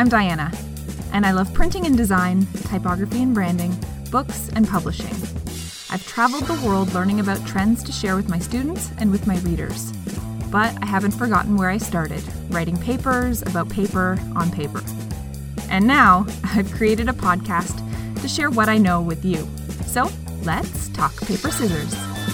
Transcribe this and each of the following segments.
Diana, and I love printing and design, typography and branding, books and publishing. I've traveled the world learning about trends to share with my students and with my readers. But I haven't forgotten where I started, writing papers about paper on paper. And now I've created a podcast to share what I know with you. So let's talk paper scissors.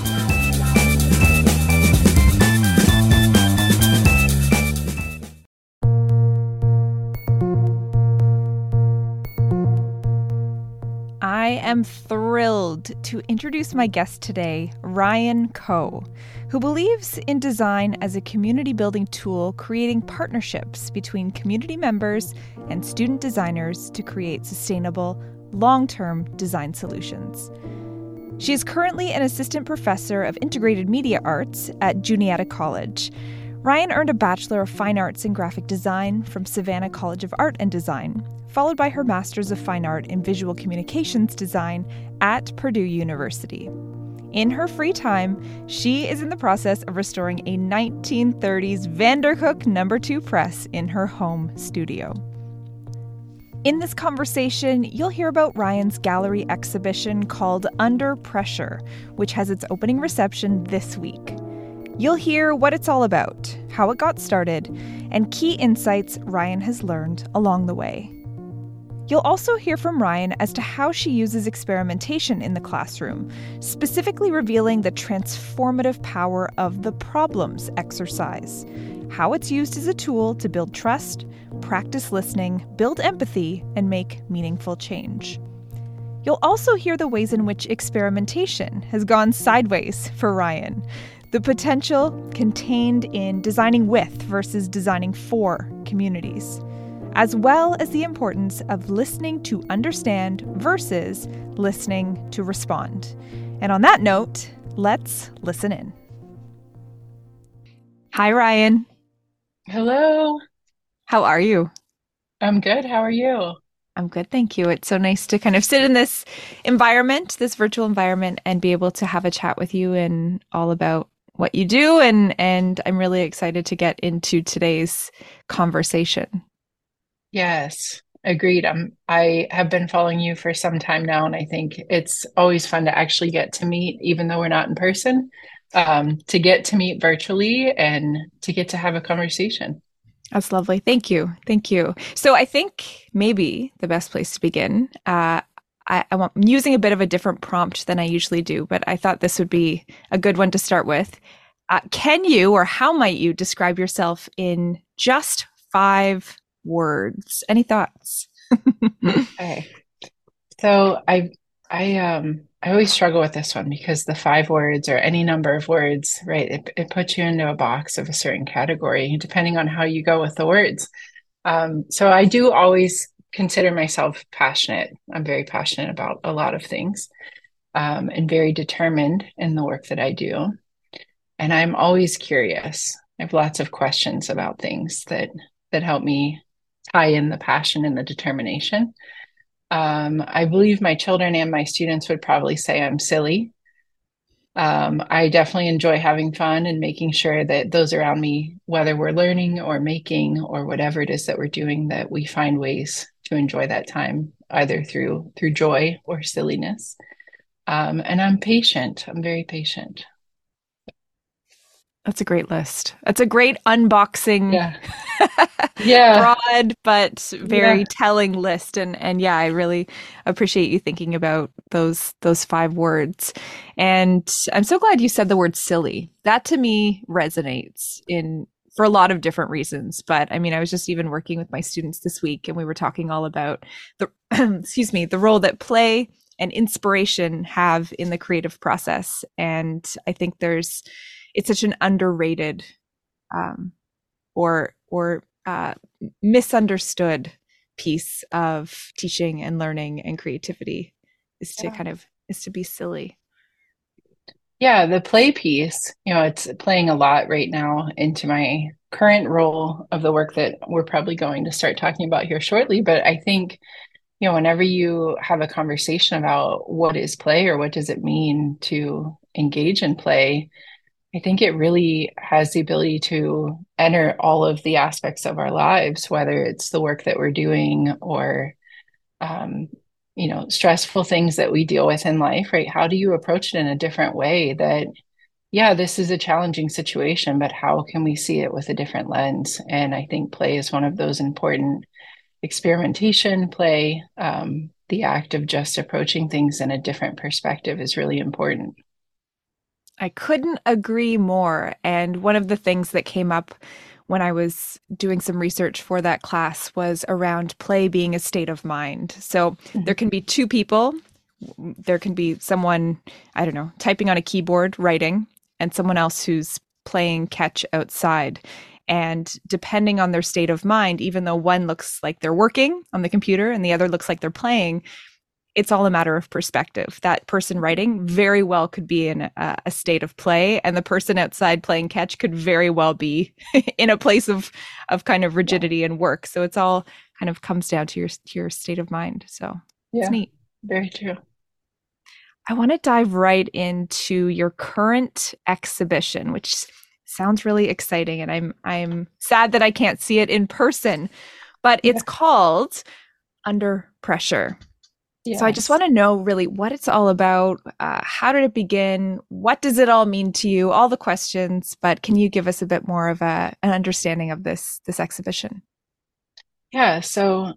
I am thrilled to introduce my guest today, Ryan Coe, who believes in design as a community building tool, creating partnerships between community members and student designers to create sustainable, long-term design solutions. She is currently an assistant professor of integrated media arts at Juniata College. Ryan earned a Bachelor of Fine Arts in Graphic Design from Savannah College of Art and Design, followed by her Master's of Fine Art in Visual Communications Design at Purdue University. In her free time, she is in the process of restoring a 1930s Vandercook No. 2 press in her home studio. In this conversation, you'll hear about Ryan's gallery exhibition called Under Pressure, which has its opening reception this week. You'll hear what it's all about, how it got started, and key insights Ryan has learned along the way. You'll also hear from Ryan as to how she uses experimentation in the classroom, specifically revealing the transformative power of the problems exercise, how it's used as a tool to build trust, practice listening, build empathy, and make meaningful change. You'll also hear the ways in which experimentation has gone sideways for Ryan, the potential contained in designing with versus designing for communities, as well as the importance of listening to understand versus listening to respond. And on that note, let's listen in. Hi, Ryan. Hello. How are you? I'm good. How are you? I'm good, thank you. It's so nice to kind of sit in this environment, this virtual environment, and be able to have a chat with you and all about what you do. And I'm really excited to get into today's conversation. Yes, agreed. I have been following you for some time now, and I think it's always fun to actually get to meet, even though we're not in person, to get to meet virtually and to get to have a conversation. That's lovely. Thank you. Thank you. So I think maybe the best place to begin, I'm using a bit of a different prompt than I usually do, but I thought this would be a good one to start with. Can you, or how might you describe yourself in just 5 words? Any thoughts? Okay. So I always struggle with this one because the 5 words or any number of words, right? It puts you into a box of a certain category, depending on how you go with the words. So I do always consider myself passionate. I'm very passionate about a lot of things, and very determined in the work that I do. And I'm always curious. I have lots of questions about things that help me tie in the passion and the determination. I believe my children and my students would probably say I'm silly. I definitely enjoy having fun and making sure that those around me, whether we're learning or making or whatever it is that we're doing, that we find ways to enjoy that time, either through joy or silliness. And I'm patient. I'm very patient. That's a great list. That's a great unboxing, broad but very telling list. And yeah, I really appreciate you thinking about those 5 words. And I'm so glad you said the word silly. That to me resonates for a lot of different reasons. But I mean, I was just even working with my students this week, and we were talking all about the the role that play and inspiration have in the creative process. And I think it's such an underrated or misunderstood piece of teaching and learning and creativity is to be silly. Yeah, the play piece, it's playing a lot right now into my current role of the work that we're probably going to start talking about here shortly. But I think, whenever you have a conversation about what is play or what does it mean to engage in play, I think it really has the ability to enter all of the aspects of our lives, whether it's the work that we're doing or, um, stressful things that we deal with in life, right? How do you approach it in a different way that, yeah, this is a challenging situation, but how can we see it with a different lens? And I think play is one of those important experimentation, play, the act of just approaching things in a different perspective is really important. I couldn't agree more. And one of the things that came up when I was doing some research for that class was around play being a state of mind. So there Mhm. can be two people. There can be someone, I don't know, typing on a keyboard, writing, and someone else who's playing catch outside. And depending on their state of mind, even though one looks like they're working on the computer and the other looks like they're playing, it's all a matter of perspective. That person writing very well could be in a state of play, and the person outside playing catch could very well be in a place of kind of Yeah, rigidity and work. So it's all kind of comes down to your state of mind. So it's yeah, neat. very true. I want to dive right into your current exhibition, which sounds really exciting, and I'm sad that I can't see it in person, but it's Yeah, called Under Pressure. So I just yes. want to know really what it's all about. How did it begin? What does it all mean to you? All the questions, but can you give us a bit more of an understanding of this exhibition? Yeah, so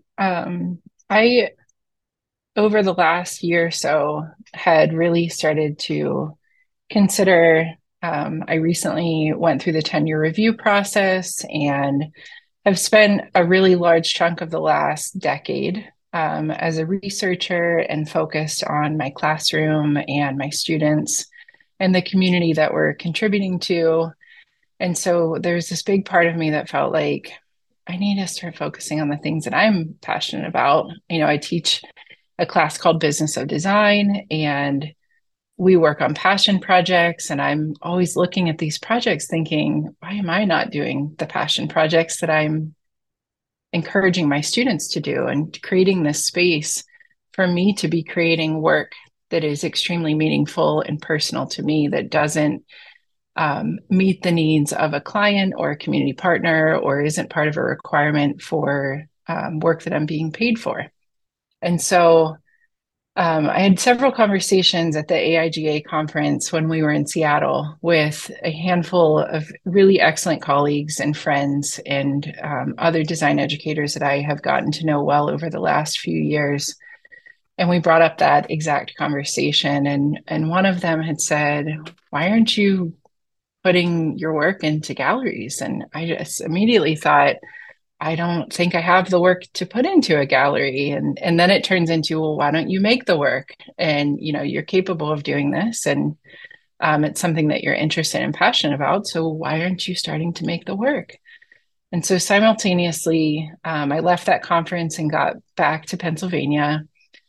I over the last year or so had really started to consider. I recently went through the tenure review process and have spent a really large chunk of the last decade as a researcher and focused on my classroom and my students and the community that we're contributing to. And so there's this big part of me that felt like I need to start focusing on the things that I'm passionate about. I teach a class called Business of Design, and we work on passion projects. And I'm always looking at these projects thinking, why am I not doing the passion projects that I'm encouraging my students to do, and creating this space for me to be creating work that is extremely meaningful and personal to me, that doesn't meet the needs of a client or a community partner, or isn't part of a requirement for work that I'm being paid for. And so I had several conversations at the AIGA conference when we were in Seattle with a handful of really excellent colleagues and friends and other design educators that I have gotten to know well over the last few years. And we brought up that exact conversation. And one of them had said, "Why aren't you putting your work into galleries?" And I just immediately thought, I don't think I have the work to put into a gallery. And then it turns into, well, why don't you make the work? And you're capable of doing this, and it's something that you're interested and passionate about. So why aren't you starting to make the work? And so simultaneously, I left that conference and got back to Pennsylvania.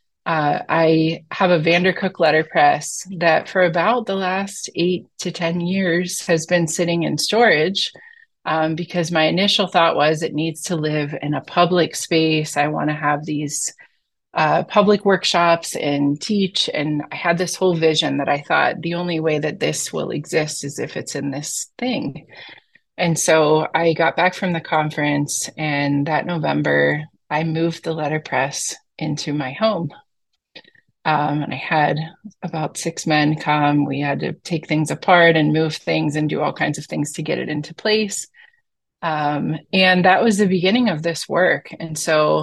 I have a Vandercook letterpress that for about the last 8 to 10 years has been sitting in storage, because my initial thought was it needs to live in a public space. I want to have these public workshops and teach. And I had this whole vision that I thought the only way that this will exist is if it's in this thing. And so I got back from the conference, and that November, I moved the letterpress into my home. And I had about 6 men come. We had to take things apart and move things and do all kinds of things to get it into place. And that was the beginning of this work. And so,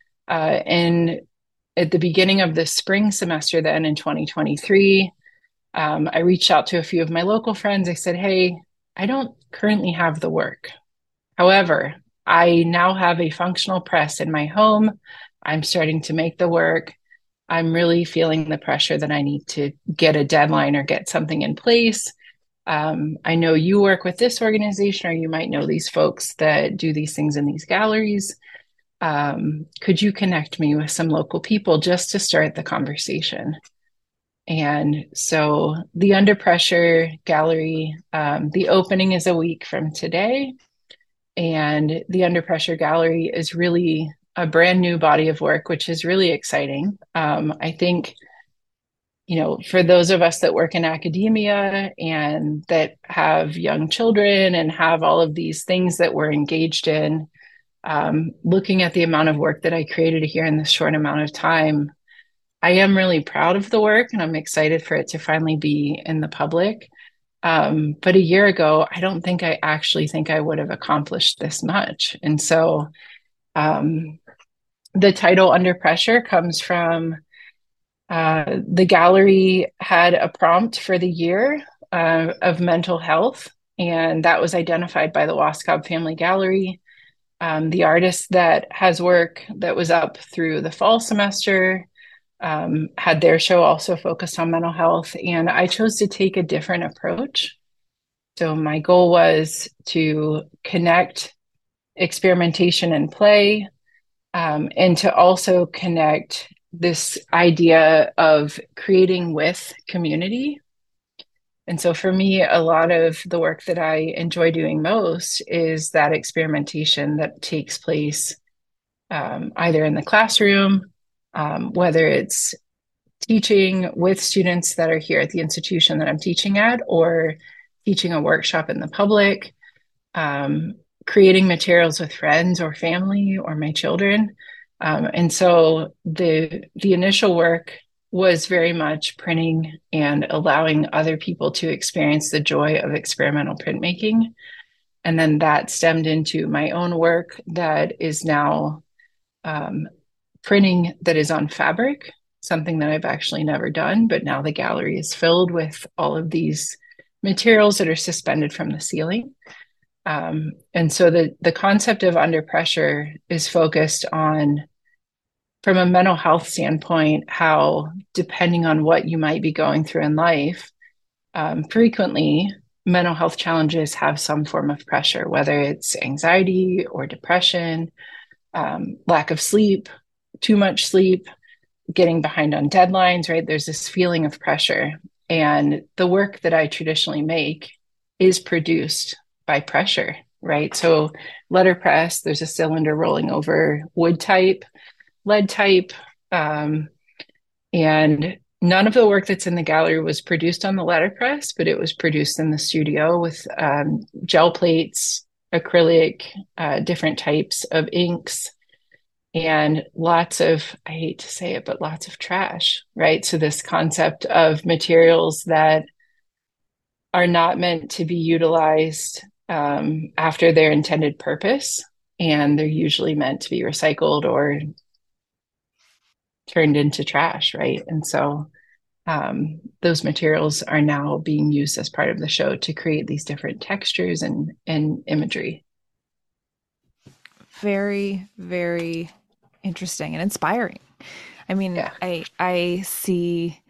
in at the beginning of the spring semester, then in 2023, I reached out to a few of my local friends. I said, "Hey, I don't currently have the work. However, I now have a functional press in my home. I'm starting to make the work. I'm really feeling the pressure that I need to get a deadline or get something in place. I know you work with this organization, or you might know these folks that do these things in these galleries. Could you connect me with some local people just to start the conversation?" And so the Under Pressure Gallery, the opening is a week from today. And the Under Pressure Gallery is really a brand new body of work, which is really exciting. I think for those of us that work in academia and that have young children and have all of these things that we're engaged in, looking at the amount of work that I created here in this short amount of time, I am really proud of the work and I'm excited for it to finally be in the public. But a year ago, I actually think I would have accomplished this much. And so the title Under Pressure comes from the gallery had a prompt for the year of mental health, and that was identified by the Waskob Family Gallery. The artist that has work that was up through the fall semester had their show also focused on mental health, and I chose to take a different approach. So my goal was to connect experimentation and play, and to also connect this idea of creating with community. And so for me, a lot of the work that I enjoy doing most is that experimentation that takes place either in the classroom, whether it's teaching with students that are here at the institution that I'm teaching at, or teaching a workshop in the public, creating materials with friends or family or my children. And so the initial work was very much printing and allowing other people to experience the joy of experimental printmaking. And then that stemmed into my own work that is now printing that is on fabric, something that I've actually never done, but now the gallery is filled with all of these materials that are suspended from the ceiling. And so the concept of under pressure is focused on, from a mental health standpoint, how depending on what you might be going through in life, frequently mental health challenges have some form of pressure, whether it's anxiety or depression, lack of sleep, too much sleep, getting behind on deadlines, right? There's this feeling of pressure. And the work that I traditionally make is produced by pressure, right? So letterpress, there's a cylinder rolling over, wood type, lead type, and none of the work that's in the gallery was produced on the letterpress, but it was produced in the studio with gel plates, acrylic, different types of inks, and lots of, I hate to say it, but lots of trash, right? So this concept of materials that are not meant to be utilized after their intended purpose, and they're usually meant to be recycled or turned into trash, right? And so those materials are now being used as part of the show to create these different textures and imagery. Very, very interesting and inspiring. I mean, Yeah. I see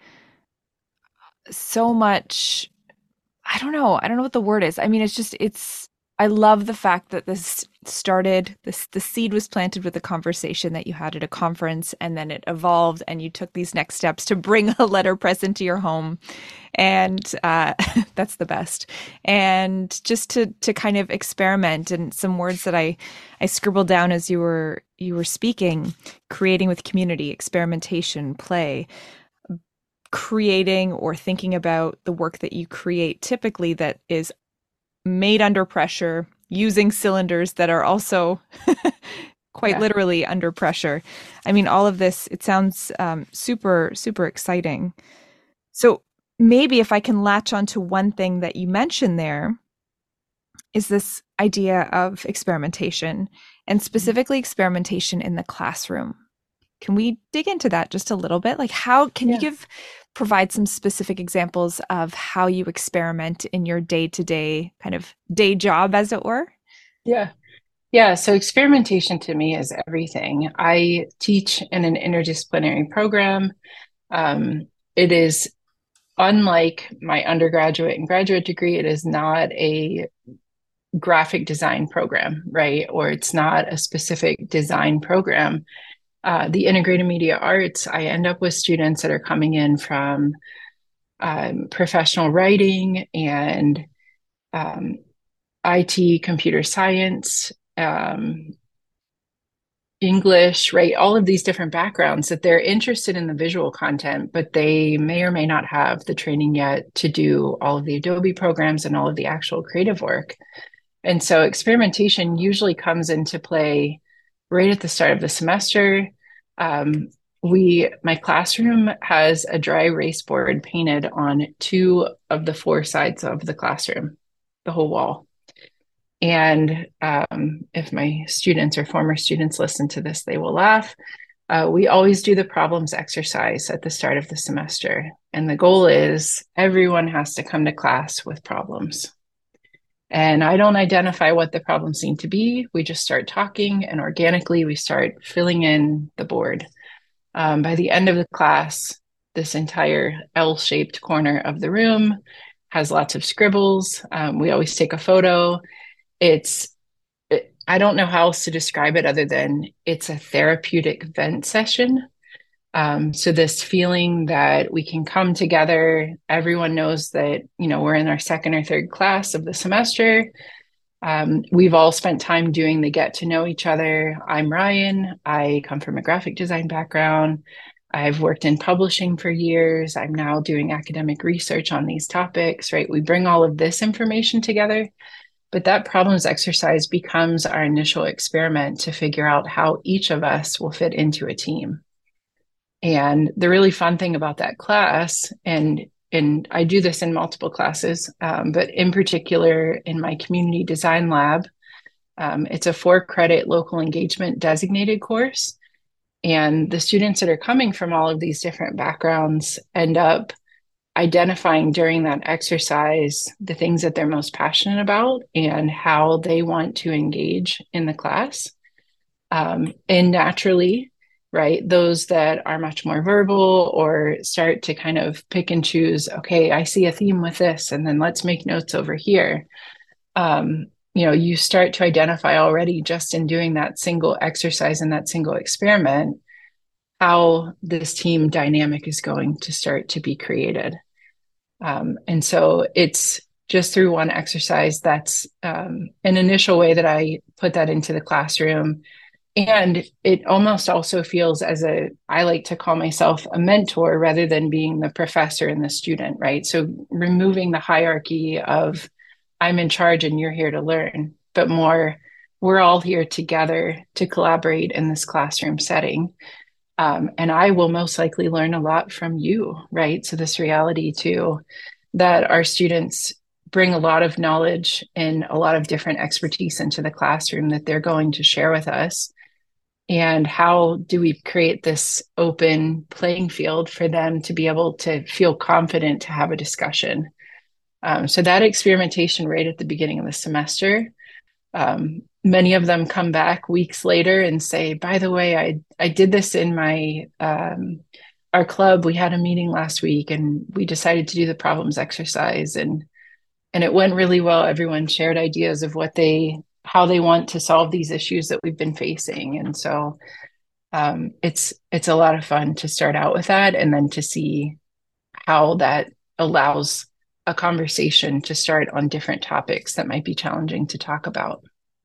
so much. I don't know what the word is. I mean, I love the fact that the seed was planted with a conversation that you had at a conference, and then it evolved and you took these next steps to bring a letterpress into your home. And that's the best. And just to kind of experiment, and some words that I scribbled down as you were speaking: creating with community, experimentation, play, creating or thinking about the work that you create, typically that is made under pressure, using cylinders that are also quite literally under pressure. I mean, all of this, it sounds super, super exciting. So maybe if I can latch onto one thing that you mentioned there, is this idea of experimentation, and specifically experimentation in the classroom. Can we dig into that just a little bit? Like, how can you provide some specific examples of how you experiment in your day-to-day kind of day job, as it were? Yeah. Yeah. So experimentation to me is everything. I teach in an interdisciplinary program. It is unlike my undergraduate and graduate degree. It is not a graphic design program, right? Or it's not a specific design program. The integrated media arts, I end up with students that are coming in from professional writing and IT, computer science, English, right? All of these different backgrounds that they're interested in the visual content, but they may or may not have the training yet to do all of the Adobe programs and all of the actual creative work. And so experimentation usually comes into play right at the start of the semester. Um, my classroom has a dry erase board painted on two of the four sides of the classroom, the whole wall. And if my students or former students listen to this, they will laugh. We always do the problems exercise at the start of the semester. And the goal is everyone has to come to class with problems. And I don't identify what the problems seem to be. We just start talking, and organically we start filling in the board. By the end of the class, this entire L-shaped corner of the room has lots of scribbles. We always take a photo. I don't know how else to describe it other than it's a therapeutic vent session. So this feeling that we can come together, everyone knows that, we're in our second or third class of the semester. We've all spent time doing the get to know each other. I'm Ryan. I come from a graphic design background. I've worked in publishing for years. I'm now doing academic research on these topics, right? We bring all of this information together, but that problems exercise becomes our initial experiment to figure out how each of us will fit into a team. And the really fun thing about that class, and I do this in multiple classes, but in particular in my community design lab, it's a 4-credit local engagement designated course. And the students that are coming from all of these different backgrounds end up identifying during that exercise the things that they're most passionate about and how they want to engage in the class. And naturally, right, those that are much more verbal or start to kind of pick and choose, okay, I see a theme with this, and then let's make notes over here. You start to identify already just in doing that single exercise and that single experiment how this team dynamic is going to start to be created. And so it's just through one exercise. That's an initial way that I put that into the classroom. And it almost also feels I like to call myself a mentor rather than being the professor and the student, right? So removing the hierarchy of I'm in charge and you're here to learn, but more, we're all here together to collaborate in this classroom setting. And I will most likely learn a lot from you, right? So this reality too, that our students bring a lot of knowledge and a lot of different expertise into the classroom that they're going to share with us. And how do we create this open playing field for them to be able to feel confident to have a discussion? So that experimentation right at the beginning of the semester, many of them come back weeks later and say, by the way, I did this in my our club. We had a meeting last week and we decided to do the problems exercise, and it went really well. Everyone shared ideas of how they want to solve these issues that we've been facing. And so it's a lot of fun to start out with that and then to see how that allows a conversation to start on different topics that might be challenging to talk about.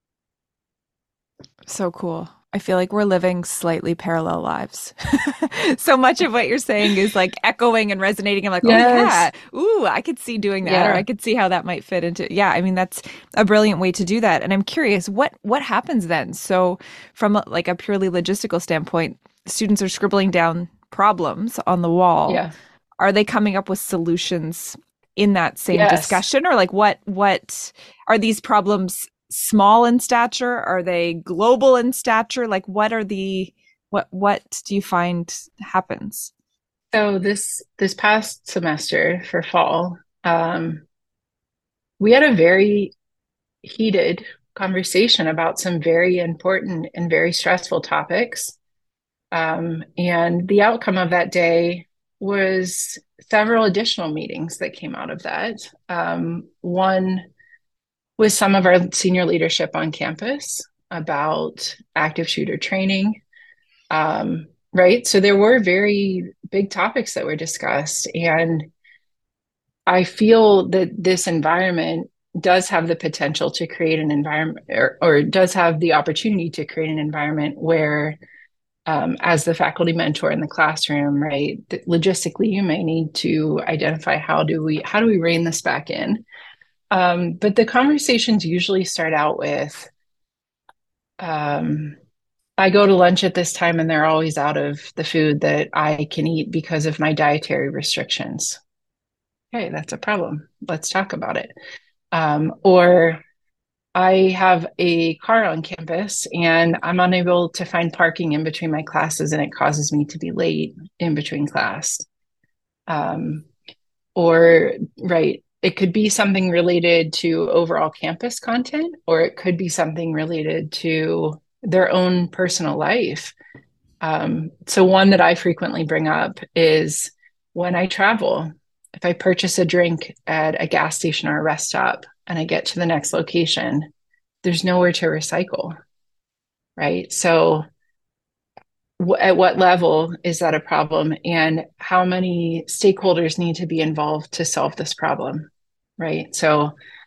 So cool. I feel like we're living slightly parallel lives. So much of what you're saying is like echoing and resonating. I'm like, yes. Oh yeah, ooh, I could see doing that, yeah. Or I could see how that might fit into. Yeah, I mean that's a brilliant way to do that. And I'm curious, what happens then? So from like a purely logistical standpoint, students are scribbling down problems on the wall. Yeah. Are they coming up with solutions in that same discussion, or like what are these problems? Small in stature? Are they global in stature? Like what do you find happens? So this past semester for fall, we had a very heated conversation about some very important and very stressful topics. And the outcome of that day was several additional meetings that came out of that. One with some of our senior leadership on campus about active shooter training. Right. So there were very big topics that were discussed. And I feel that this environment does have the potential to create an environment, or does have the opportunity to create an environment where, as the faculty mentor in the classroom, right, logistically, you may need to identify how do we rein this back in. But the conversations usually start out with, um, I go to lunch at this time and they're always out of the food that I can eat because of my dietary restrictions. Okay, that's a problem. Let's talk about it. Or I have a car on campus and I'm unable to find parking in between my classes and it causes me to be late in between class. Um, or, right, it could be something related to overall campus content, or it could be something related to their own personal life. So one that I frequently bring up is when I travel, if I purchase a drink at a gas station or a rest stop and I get to the next location, there's nowhere to recycle, right? So at what level is that a problem, and how many stakeholders need to be involved to solve this problem, right? So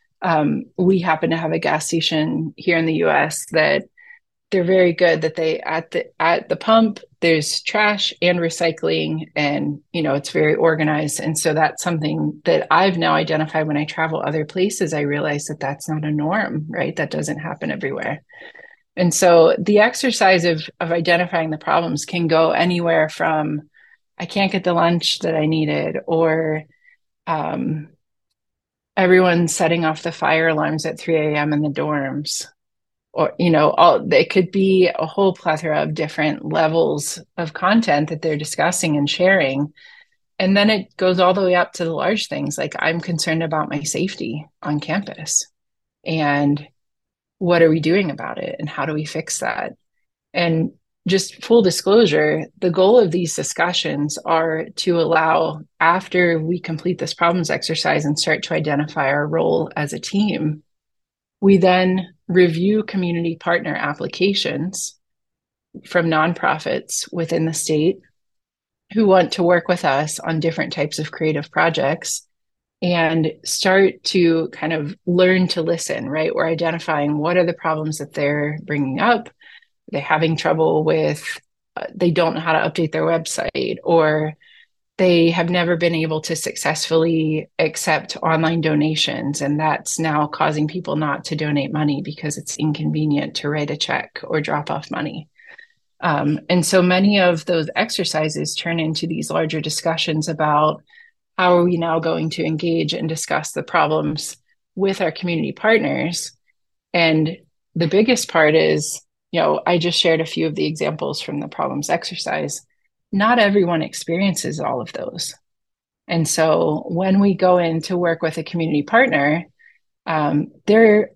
we happen to have a gas station here in the US that they're very good, that they at the pump there's trash and recycling, and it's very organized. And so that's something that I've now identified when I travel other places. I realize that that's not a norm, right? That doesn't happen everywhere. And so the exercise of identifying the problems can go anywhere from, I can't get the lunch that I needed, or um, everyone's setting off the fire alarms at 3 a.m. in the dorms, or it could be a whole plethora of different levels of content that they're discussing and sharing. And then it goes all the way up to the large things, like, I'm concerned about my safety on campus, and what are we doing about it, and how do we fix that? And just full disclosure, the goal of these discussions are to allow, after we complete this problems exercise and start to identify our role as a team, we then review community partner applications from nonprofits within the state who want to work with us on different types of creative projects, and start to kind of learn to listen, right? We're identifying what are the problems that they're bringing up. Are they having trouble with, they don't know how to update their website, or they have never been able to successfully accept online donations, and that's now causing people not to donate money because it's inconvenient to write a check or drop off money. And so many of those exercises turn into these larger discussions about, how are we now going to engage and discuss the problems with our community partners? And the biggest part is, I just shared a few of the examples from the problems exercise. Not everyone experiences all of those. And so when we go in to work with a community partner, they're,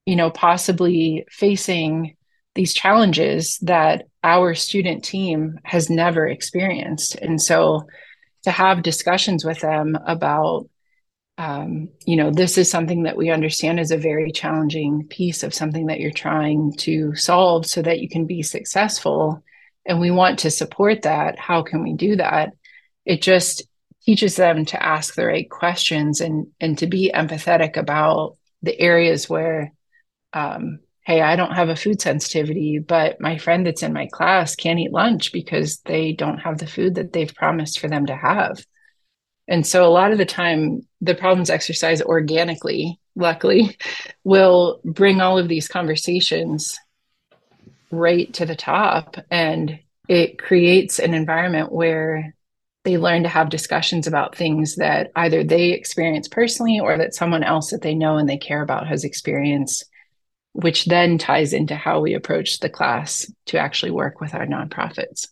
possibly facing these challenges that our student team has never experienced. And so to have discussions with them about, this is something that we understand is a very challenging piece of something that you're trying to solve so that you can be successful, and we want to support that. How can we do that? It just teaches them to ask the right questions, and to be empathetic about the areas where, hey, I don't have a food sensitivity, but my friend that's in my class can't eat lunch because they don't have the food that they've promised for them to have. And so a lot of the time, the problems exercise organically, luckily, will bring all of these conversations right to the top. And it creates an environment where they learn to have discussions about things that either they experience personally, or that someone else that they know and they care about has experienced, which then ties into how we approach the class to actually work with our nonprofits.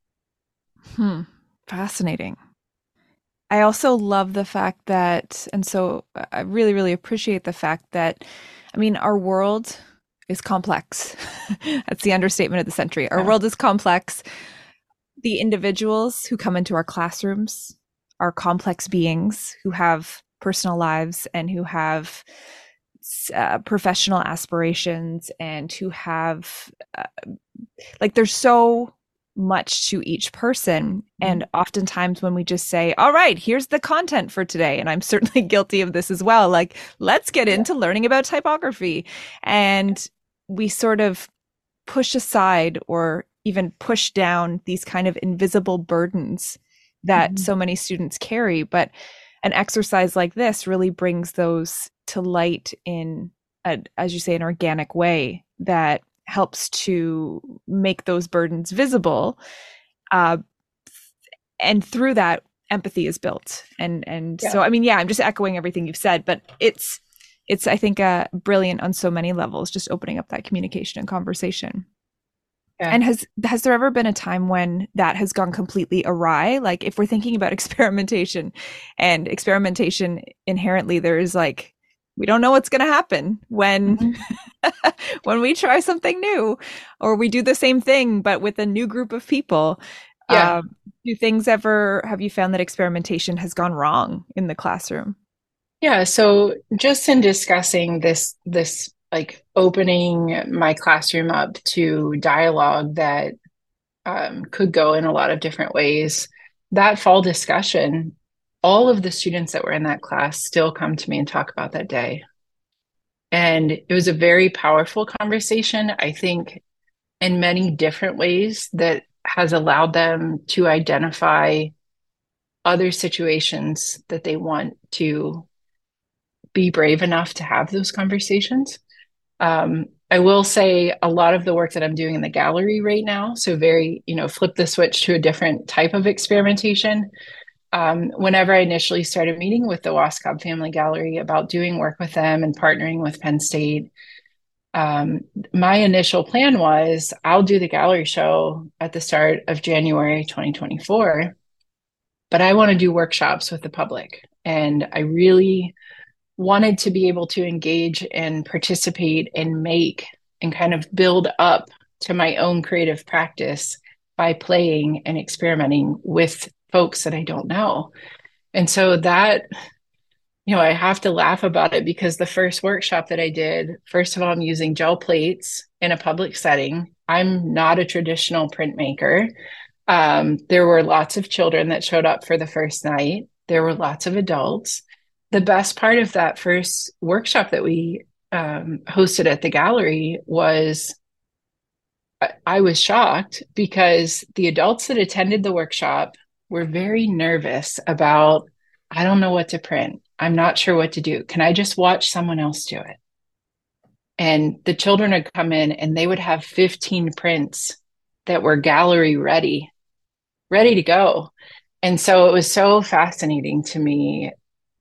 Fascinating. I also love the fact that, and so I really, really appreciate the fact that, our world is complex. That's the understatement of the century. Our world is complex. The individuals who come into our classrooms are complex beings who have personal lives and who have professional aspirations, and who have, there's so much to each person. And oftentimes when we just say, all right, here's the content for today, and I'm certainly guilty of this as well, like, let's get into learning about typography. And we sort of push aside or even push down these kind of invisible burdens that so many students carry. But an exercise like this really brings those to light in, as you say, an organic way that helps to make those burdens visible. And through that, empathy is built. And so, I mean, yeah, I'm just echoing everything you've said, but it's, I think, brilliant on so many levels, just opening up that communication and conversation. Yeah. And has there ever been a time when that has gone completely awry? Like, if we're thinking about experimentation, and experimentation inherently, there is like, we don't know what's going to happen when when we try something new, or we do the same thing but with a new group of people. Have you found that experimentation has gone wrong in the classroom? Yeah, so just in discussing this like opening my classroom up to dialogue that could go in a lot of different ways, that fall discussion, all of the students that were in that class still come to me and talk about that day. And it was a very powerful conversation, I think, in many different ways, that has allowed them to identify other situations that they want to be brave enough to have those conversations. I will say a lot of the work that I'm doing in the gallery right now, so very, flip the switch to a different type of experimentation. Whenever I initially started meeting with the Waskob Family Gallery about doing work with them and partnering with Penn State, my initial plan was, I'll do the gallery show at the start of January 2024, but I want to do workshops with the public. And I really wanted to be able to engage and participate and make and kind of build up to my own creative practice by playing and experimenting with folks that I don't know. And so that, I have to laugh about it, because the first workshop that I did, first of all, I'm using gel plates in a public setting. I'm not a traditional printmaker. There were lots of children that showed up for the first night. There were lots of adults. The best part of that first workshop that we hosted at the gallery was, I was shocked, because the adults that attended the workshop were very nervous about, I don't know what to print. I'm not sure what to do. Can I just watch someone else do it? And the children would come in and they would have 15 prints that were gallery ready to go. And so it was so fascinating to me.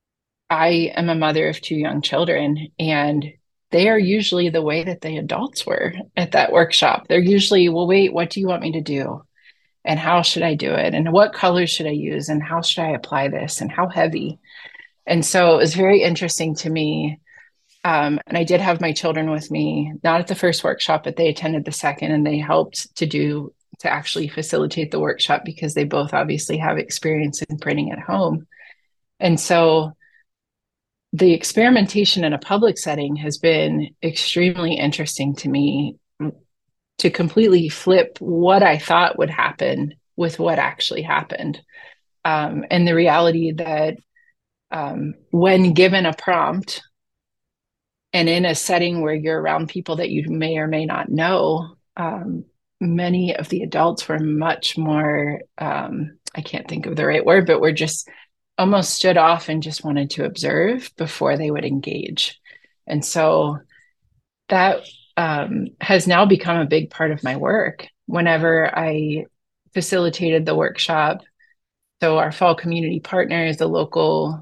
I am a mother of 2 young children, and they are usually the way that the adults were at that workshop. They're usually, well, wait, what do you want me to do? And how should I do it? And what colors should I use? And how should I apply this? And how heavy? And so it was very interesting to me. And I did have my children with me, not at the first workshop, but they attended the second, and they helped to actually facilitate the workshop, because they both obviously have experience in printing at home. And so the experimentation in a public setting has been extremely interesting to me, to completely flip what I thought would happen with what actually happened. And the reality that when given a prompt, and in a setting where you're around people that you may or may not know, many of the adults were much more, I can't think of the right word, but were just almost stood off and just wanted to observe before they would engage. And so that has now become a big part of my work. Whenever I facilitated the workshop, so our fall community partner is a local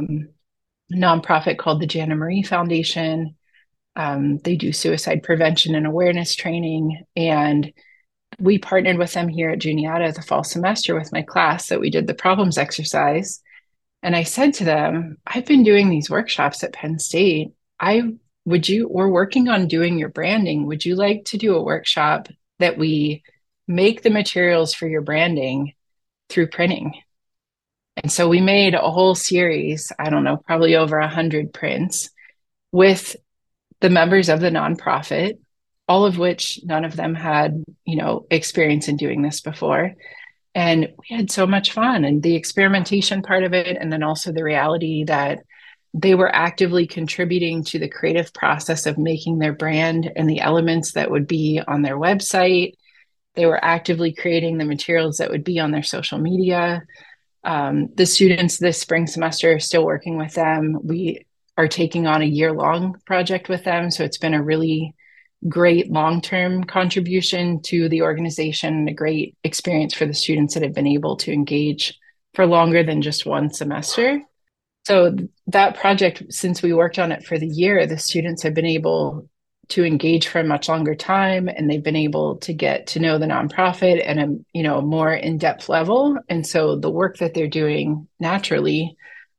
nonprofit called the Jana Marie Foundation. They do suicide prevention and awareness training. And we partnered with them here at Juniata the fall semester with my class, that we did the problems exercise. And I said to them, I've been doing these workshops at Penn State. We're working on doing your branding. Would you like to do a workshop that we make the materials for your branding through printing? And so we made a whole series, I don't know, probably over 100 prints with the members of the nonprofit, all of which none of them had, experience in doing this before. And we had so much fun, and the experimentation part of it, and then also the reality that they were actively contributing to the creative process of making their brand and the elements that would be on their website. They were actively creating the materials that would be on their social media. The students this spring semester are still working with them. We are taking on a year-long project with them. So it's been a really great long-term contribution to the organization and a great experience for the students that have been able to engage for longer than just one semester. So that project, since we worked on it for the year, the students have been able to engage for a much longer time, and they've been able to get to know the nonprofit at a more in-depth level. And so the work that they're doing naturally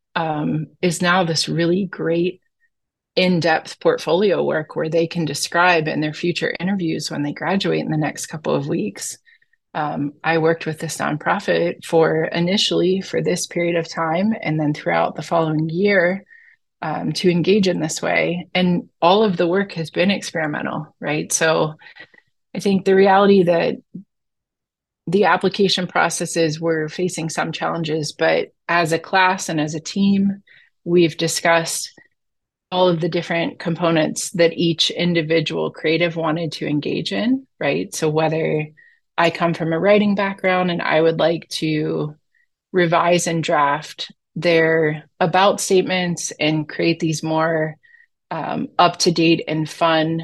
is now this really great in-depth portfolio work where they can describe in their future interviews when they graduate in the next couple of weeks. I worked with this nonprofit initially for this period of time, and then throughout the following year to engage in this way. And all of the work has been experimental, right? So I think the reality that the application processes were facing some challenges, but as a class and as a team, we've discussed all of the different components that each individual creative wanted to engage in, right? So whether I come from a writing background and I would like to revise and draft their about statements and create these more up-to-date and fun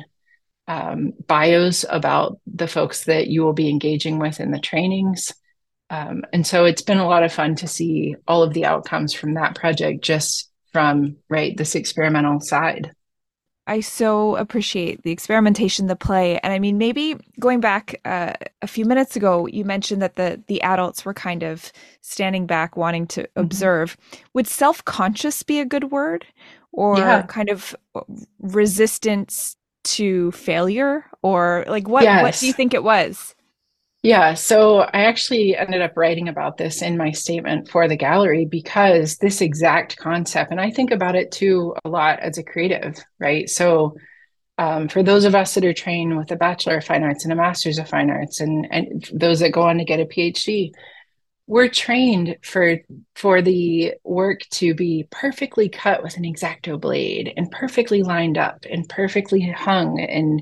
bios about the folks that you will be engaging with in the trainings. And so it's been a lot of fun to see all of the outcomes from that project just from, right, this experimental side. I so appreciate the experimentation, the play. And I mean, maybe going back a few minutes ago, you mentioned that the adults were kind of standing back, wanting to observe. Would self-conscious be a good word? Or kind of resistance to failure? Or like what do you think it was? Yeah, so I actually ended up writing about this in my statement for the gallery because this exact concept, and I think about it too a lot as a creative, right? So for those of us that are trained with a Bachelor of Fine Arts and a Master's of Fine Arts, and those that go on to get a PhD, we're trained for the work to be perfectly cut with an X-Acto blade and perfectly lined up and perfectly hung and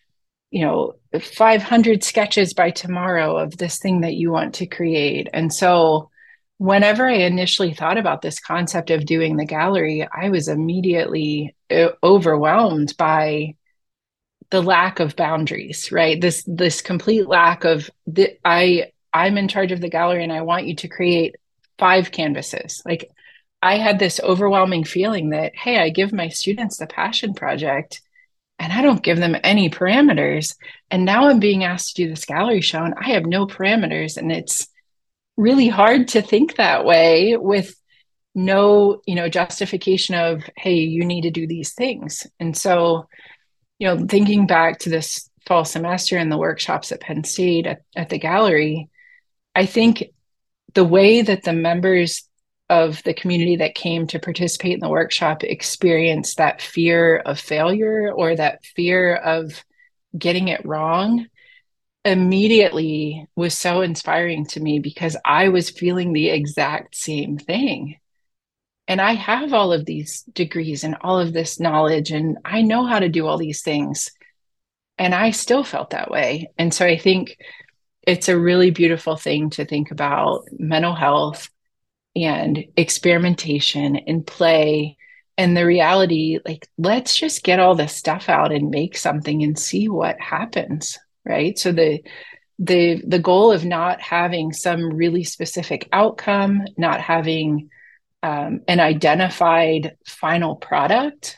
500 sketches by tomorrow of this thing that you want to create. And so whenever I initially thought about this concept of doing the gallery, I was immediately overwhelmed by the lack of boundaries, right? This complete lack of I'm in charge of the gallery and I want you to create 5 canvases. Like I had this overwhelming feeling that, hey, I give my students the passion project and I don't give them any parameters. And now I'm being asked to do this gallery show and I have no parameters. And it's really hard to think that way with no, justification of, hey, you need to do these things. And so, thinking back to this fall semester and the workshops at Penn State at the gallery, I think the way that the members of the community that came to participate in the workshop experienced that fear of failure or that fear of getting it wrong immediately was so inspiring to me because I was feeling the exact same thing. And I have all of these degrees and all of this knowledge, and I know how to do all these things. And I still felt that way. And so I think it's a really beautiful thing to think about mental health and experimentation and play and the reality, like, let's just get all this stuff out and make something and see what happens, right? So the goal of not having some really specific outcome, not having an identified final product,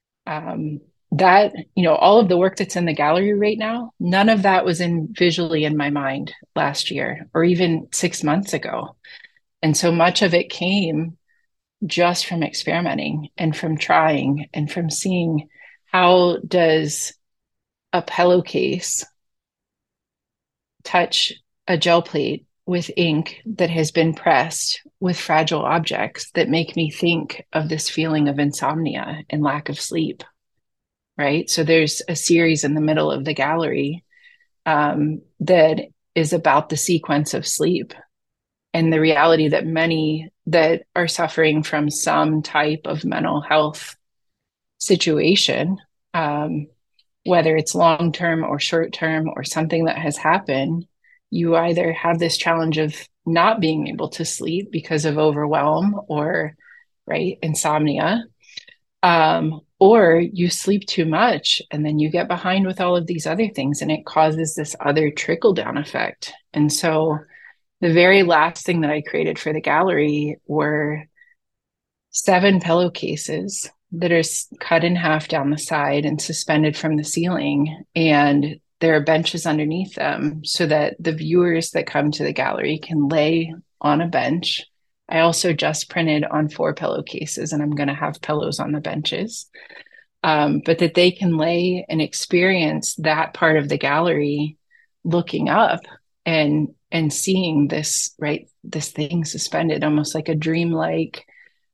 that, all of the work that's in the gallery right now, none of that was visually in my mind last year or even 6 months ago. And so much of it came just from experimenting and from trying and from seeing how does a pillowcase touch a gel plate with ink that has been pressed with fragile objects that make me think of this feeling of insomnia and lack of sleep. right? So there's a series in the middle of the gallery that is about the sequence of sleep and the reality that many that are suffering from some type of mental health situation, um, whether it's long term or short term or something that has happened, you either have this challenge of not being able to sleep because of overwhelm or right insomnia, or you sleep too much and then you get behind with all of these other things and it causes this other trickle down effect. And so the very last thing that I created for the gallery were 7 pillowcases that are cut in half down the side and suspended from the ceiling. And there are benches underneath them so that the viewers that come to the gallery can lay on a bench. I also just printed on 4 pillowcases, and I'm going to have pillows on the benches, but that they can lay and experience that part of the gallery looking up and seeing this, right, this thing suspended, almost like a dreamlike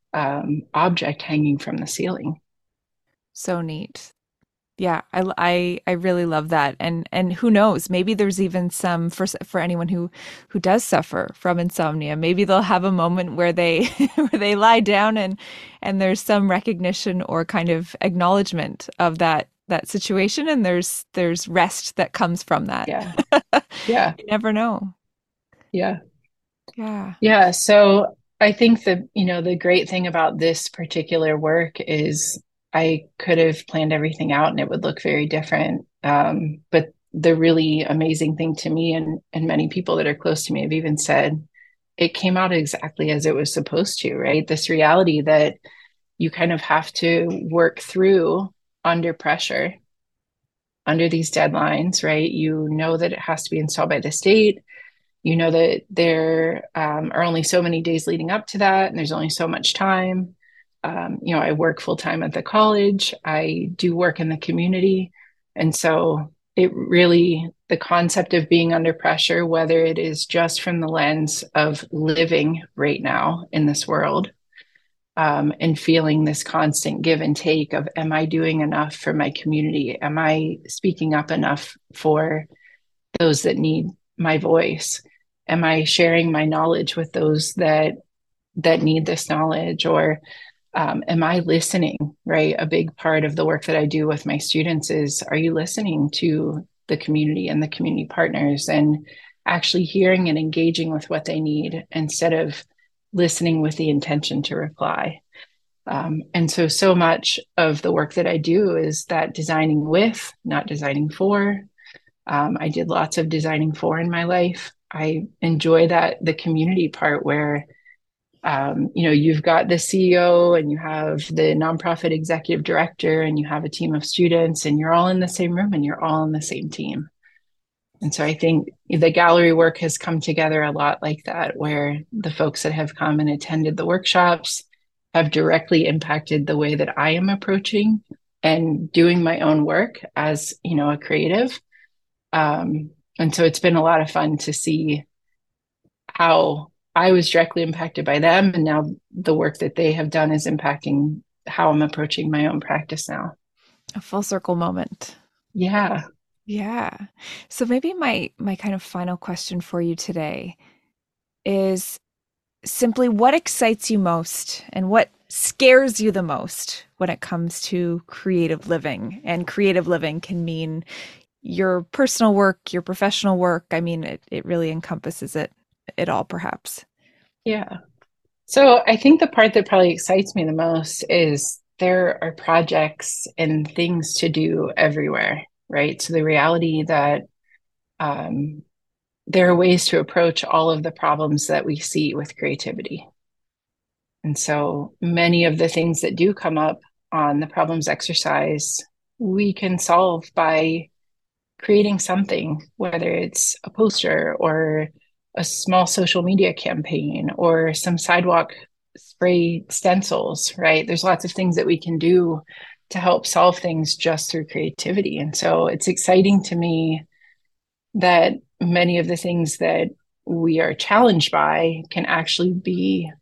object hanging from the ceiling. So neat. Yeah, I really love that. And who knows, maybe there's even some for anyone who does suffer from insomnia, maybe they'll have a moment where they where they lie down and there's some recognition or kind of acknowledgement of that situation, and there's rest that comes from that. Yeah. Yeah. You never know. Yeah. Yeah. Yeah. So I think that, the great thing about this particular work is I could have planned everything out and it would look very different. But the really amazing thing to me and many people that are close to me have even said it came out exactly as it was supposed to, right? This reality that you kind of have to work through under pressure, under these deadlines, right? You know that it has to be installed by the state. You know that there are only so many days leading up to that, and there's only so much time. I work full time at the college. I do work in the community. And so it really, the concept of being under pressure, whether it is just from the lens of living right now in this world, and feeling this constant give and take of, am I doing enough for my community? Am I speaking up enough for those that need my voice? Am I sharing my knowledge with those that need this knowledge? Or am I listening? Right. A big part of the work that I do with my students is, are you listening to the community and the community partners and actually hearing and engaging with what they need instead of listening with the intention to reply? And so much of the work that I do is that designing with, not designing for. I did lots of designing for in my life. I enjoy the community part where, you've got the CEO and you have the nonprofit executive director and you have a team of students and you're all in the same room and you're all on the same team. And so I think the gallery work has come together a lot like that, where the folks that have come and attended the workshops have directly impacted the way that I am approaching and doing my own work as, a creative. And so it's been a lot of fun to see how I was directly impacted by them. And now the work that they have done is impacting how I'm approaching my own practice now. A full circle moment. Yeah. Yeah. So maybe my kind of final question for you today is simply, what excites you most and what scares you the most when it comes to creative living? And creative living can mean your personal work, your professional work. I mean, it really encompasses it all, perhaps. Yeah. So I think the part that probably excites me the most is there are projects and things to do everywhere, right? So the reality that there are ways to approach all of the problems that we see with creativity. And so many of the things that do come up on the problems exercise, we can solve by creating something, whether it's a poster or a small social media campaign or some sidewalk spray stencils, right? There's lots of things that we can do to help solve things just through creativity. And so it's exciting to me that many of the things that we are challenged by can actually be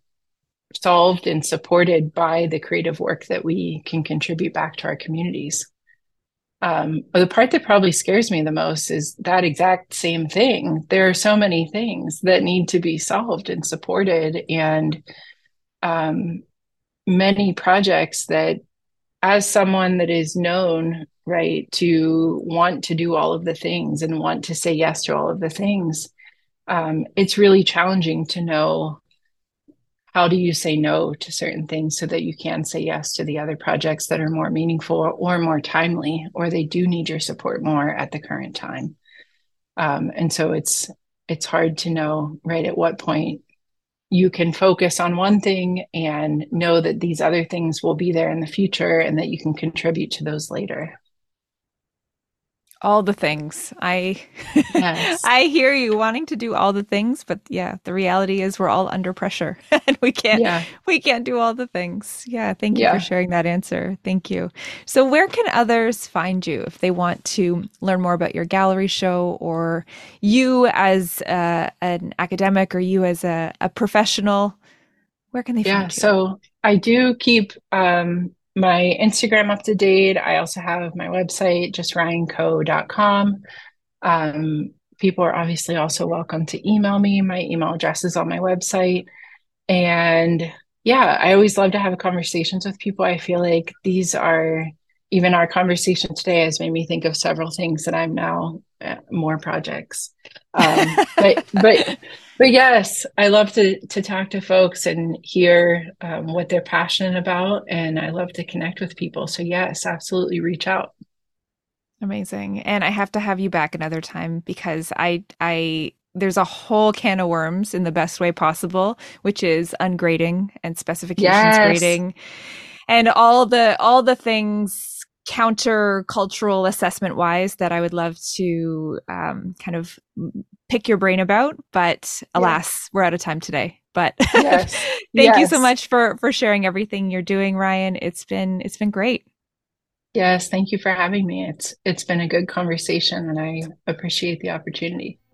solved and supported by the creative work that we can contribute back to our communities. The part that probably scares me the most is that exact same thing. There are so many things that need to be solved and supported, and um, many projects that, as someone that is known, right, to want to do all of the things and want to say yes to all of the things, it's really challenging to know how do you say no to certain things so that you can say yes to the other projects that are more meaningful or more timely, or they do need your support more at the current time. And so it's hard to know, right, at what point you can focus on one thing and know that these other things will be there in the future and that you can contribute to those later. All the things. Yes. I hear you wanting to do all the things, but yeah, the reality is we're all under pressure and Yeah. we can't do all the things. Yeah, thank you for Yeah. sharing that answer. Thank you. So where can others find you if they want to learn more about your gallery show, or you as an academic, or you as a professional? Where can they Yeah. find you? So I do keep my Instagram up to date. I also have my website, just ryanco.com. People are obviously also welcome to email me. My email address is on my website. And yeah, I always love to have conversations with people. I feel like these are, even our conversation today has made me think of several things that I'm now more projects. Um, but but but yes, I love to talk to folks and hear what they're passionate about, and I love to connect with people. So yes, absolutely reach out. Amazing. And I have to have you back another time because there's a whole can of worms in the best way possible, which is ungrading and specifications Yes. grading and all the things counter cultural assessment wise that I would love to kind of pick your brain about. But Yeah. alas, we're out of time today. But Yes. thank you so Yes. much for sharing everything you're doing, Ryan. It's been great. Yes, thank you for having me. It's been a good conversation and I appreciate the opportunity.